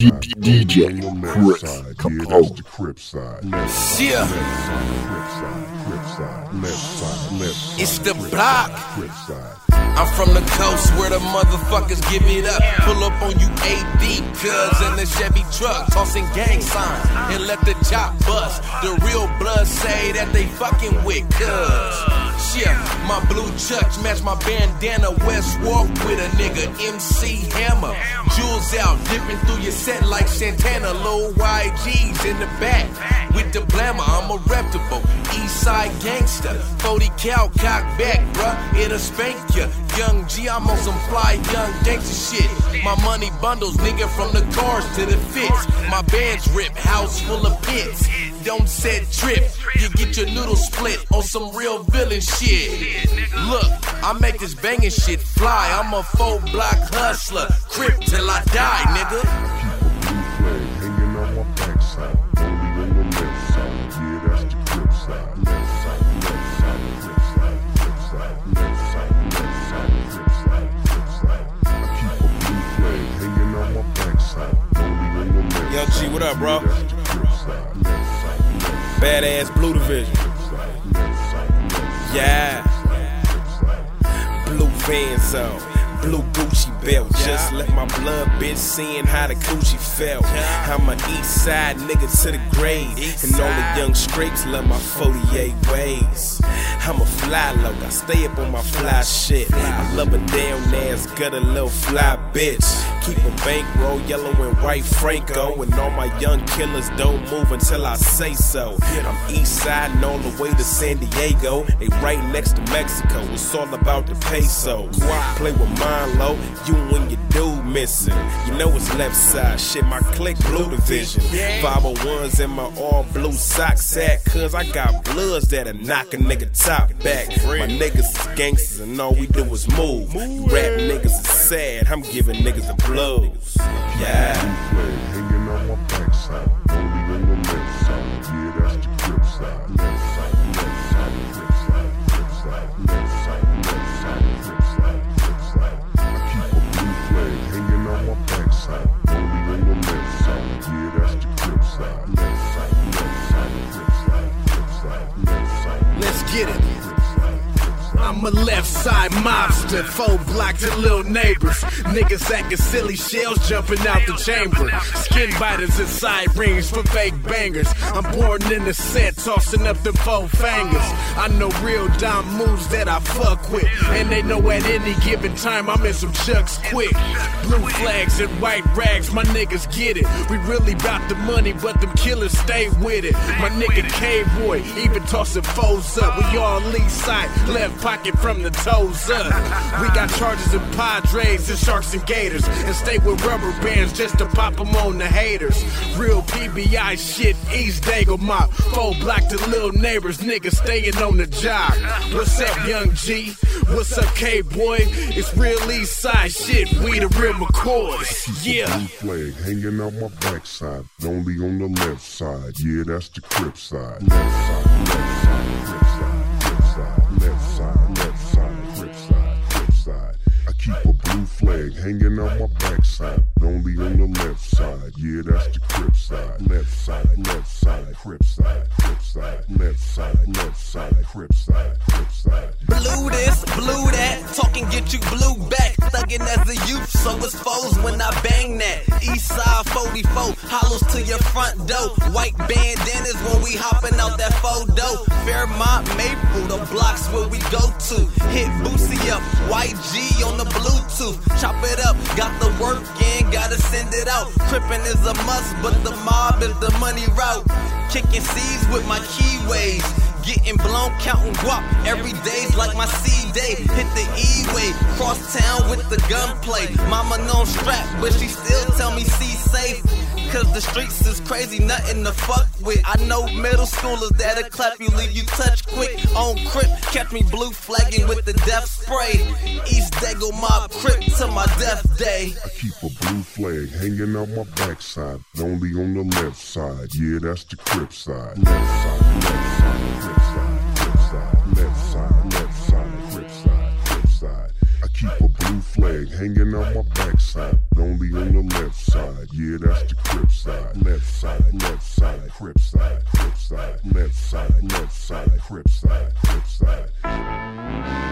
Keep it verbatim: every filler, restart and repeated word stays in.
D J Chris Capo. Yeah. It's the block. I'm from the coast where the motherfuckers give it up. Pull up on you A D, cuz in the Chevy truck, tossing gang signs and let the chop bust. The real blood say that they fucking with cuz. Yeah, my blue chucks match my bandana. West Walk with a nigga, M C Hammer. Jewels out, dipping through your set like Santana. Low Y Gs in the back with the blammer. I'm a reputable East Side gangster. forty cal cock back, bruh, it'll spank ya. Young G, I'm on some fly young gangster shit. My money bundles, nigga, from the cars to the fits. My bands rip, house full of pits. Don't set trip, you get your noodles split on some real villain shit. Look, I make this banging shit fly. I'm a full block hustler, crip till I die, nigga. Hanging on my backside, only on the left side. Yeah, that's the crip side. Left side, left side, crip side, crip side, left side, left side, crip side, crip side. I keep a blue flag hanging on my backside, only on the left. Yo, G, what up, bro? Yeah, that's the crip side. Left side, left side. Badass Blue Division. Yeah. Blue Vans on, blue Gucci belt. Just let my blood bitch seeing how the Gucci felt. I'm a east side nigga to the grave, and all the young scrapes love my forty-eight ways. I'm a fly low, I stay up on my fly shit. I love a damn ass, got a little fly bitch. Keep a bankroll, yellow and white Franco, and all my young killers don't move until I say so. I'm east side and all the way to San Diego. They right next to Mexico, it's all about the pesos. Play with mine low, you and your dude missing. You know it's left side, shit, my click Blue Division. five oh ones in my all blue sock sack, cause I got bloods that'll knock a nigga top back. My niggas is gangsters and all we do is move. You rap niggas is sad, I'm giving niggas the blues. Yeah. Hanging on my backside, only on the left side. Yeah, that's the crip side. Left side, left side, crip side, crip side, left side, left side, crip side, crip side. I keep a blue flag hanging on my backside, only on the left side. Yeah, that's the crip side. Left side, left side, crip side, crip side, left side. Let's get it. I'm a left side mobster, four block to little neighbors. Niggas acting silly, shells jumping out the chamber. Skin biters and side rings for fake bangers. I'm born in the set, tossing up the four fingers. I know real dumb moves that I fuck with, and they know at any given time I'm in some chucks quick. Blue flags and white rags, my niggas get it. We really bout the money, but them killers stay with it. My nigga K-Boy, even tossing foes up. We all east side, left pocket from the toes up. We got Chargers and Padres and Sharks and Gators, and stay with rubber bands just to pop them on the haters. Real P B I shit, East Dago Mop. Four block to little neighbors, niggas staying on the job. What's up, young G? What's up, K-Boy? It's real East Side shit, we the real McCoys. Yeah. Blue flag hanging on my backside, only on the left side. Yeah, that's the crip side. Left side, left side, crip side, crip side, left side, left side, crip side, crip side. I keep a blue flag hanging on my backside, only on the left side. Yeah, that's the crip side. Left side, left side, crip side, crip side, left side, left side, crip side, crip side. Blue this, blue that, talking get you blue back. Thuggin' as a youth, so it's foes when I bang that. East side forty-four, hollows to your front door. White bandanas when we hopping out that photo. Fairmont, Maple, the blocks where we go to. Hit Boosie up, Y G on the Bluetooth. Chop it up, got the work in, gotta send it out. Crippin' is a must, but the mob is the money route. Kicking C's with my keyways. Getting blown, counting guap. Every day's like my C-day. Hit the E-way, cross town with the gunplay. Mama non strap, but she still tell me see safe. Cause the streets is crazy, nothing to fuck with. I know middle schoolers that'll clap you, leave you touch quick. On Crip, catch me blue flagging with the death spray. East Dago Mob Crip to my death day. I keep a blue flag hanging on my backside, only on the left side. Yeah, that's the crip side. Left side, left side, crip side, crip side, left side, left side, crip side, crip side. I keep a blue flag flag hanging out my backside, only on the left side. Yeah, that's the Crip side. Left side, left side, Crip side, Crip side, left side, left side, Crip side, Crip side.